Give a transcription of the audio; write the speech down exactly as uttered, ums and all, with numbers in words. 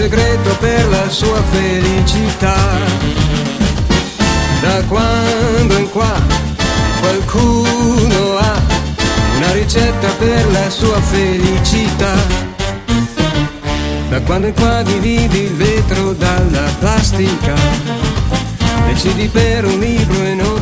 segreto per la sua felicità. Da quando in qua qualcuno ha una ricetta per la sua felicità. Da quando in qua dividi il vetro dalla plastica, decidi per un libro e non